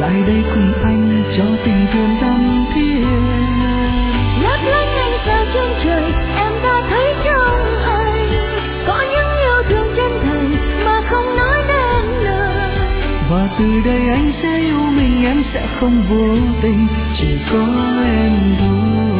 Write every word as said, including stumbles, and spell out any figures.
lại đây cùng anh cho tình thương thắm thiết. Lấp lánh ánh sao trên trời em đã thấy trong anh, có những yêu thương chân thành mà không nói nên lời. Và từ đây anh sẽ yêu mình, em sẽ không vô tình, chỉ có em thôi.